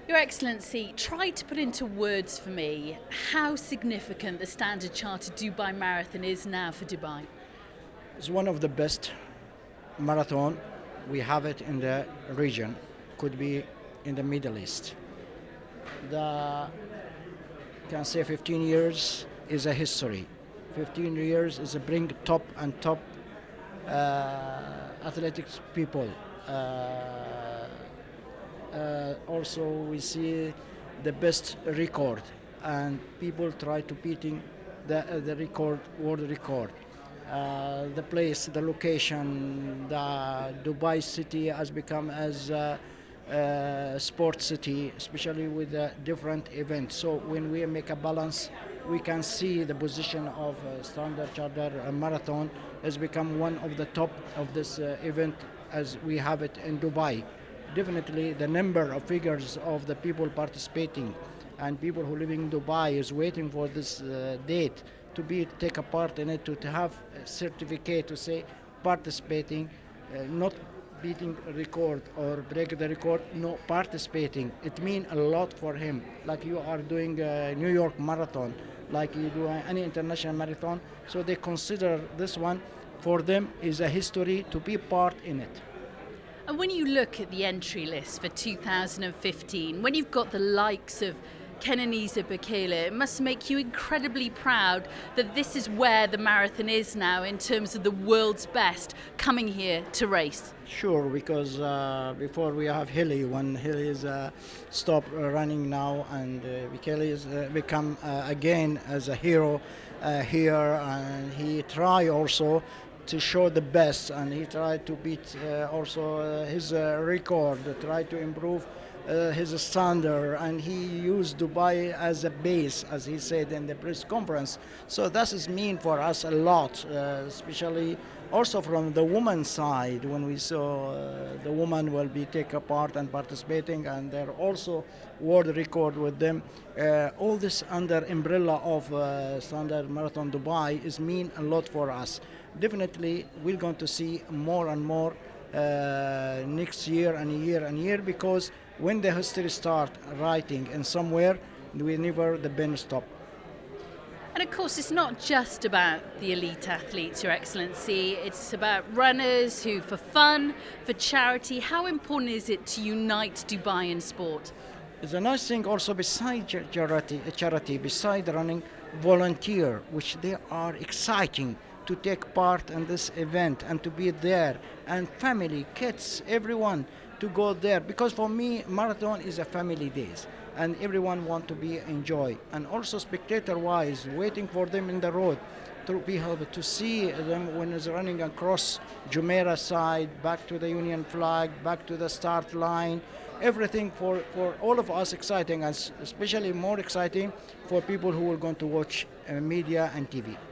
Your Excellency, try to put into words for me how significant the Standard Chartered Dubai Marathon is now for Dubai. It's one of the best marathon. We have it in the region, could be in the Middle East. The can say 15 years is a history. 15 years is a bring top and top athletics people. Also, we see the best record, and people try to beating the record, world record. The place, the location, the Dubai city has become as a sport city, especially with different events. So when we make a balance, we can see the position of Standard Chartered Marathon has become one of the top of this event as we have it in Dubai. Definitely the number of figures of the people participating and people who live in Dubai is waiting for this date to take a part in it, to have a certificate to say participating, not beating a record or break the record, no, participating. It means a lot for him. Like you are doing a New York Marathon, like you do any international marathon. So they consider this one for them is a history to be part in it. And when you look at the entry list for 2015, when you've got the likes of Kenenisa Bekele, it must make you incredibly proud that this is where the marathon is now in terms of the world's best coming here to race. Sure, because before we have Hilly, when Hilly is stopped running now, and Bekele is become again as a hero here, and he try also to show the best, and he tried to beat also his record, try to improve his standard, and he used Dubai as a base, as he said in the press conference. So that is mean for us a lot, especially also from the women's side, when we saw the woman will be take a part and participating, and they're also world record with them. All this under umbrella of Standard Marathon Dubai is mean a lot for us. Definitely we're going to see more and more next year and year and year, because when the history start writing and somewhere, we never the pen stop. And of course, it's not just about the elite athletes, Your Excellency. It's about runners who, for fun, for charity. How important is it to unite Dubai in sport? It's a nice thing also beside charity, beside running, volunteer, which they are exciting to take part in this event and to be there, and family, kids, everyone to go there, because for me marathon is a family days and everyone want to be enjoy, and also spectator wise waiting for them in the road to be able to see them when it's running across Jumeirah side, back to the Union flag, back to the start line. Everything for all of us exciting, and especially more exciting for people who are going to watch media and TV.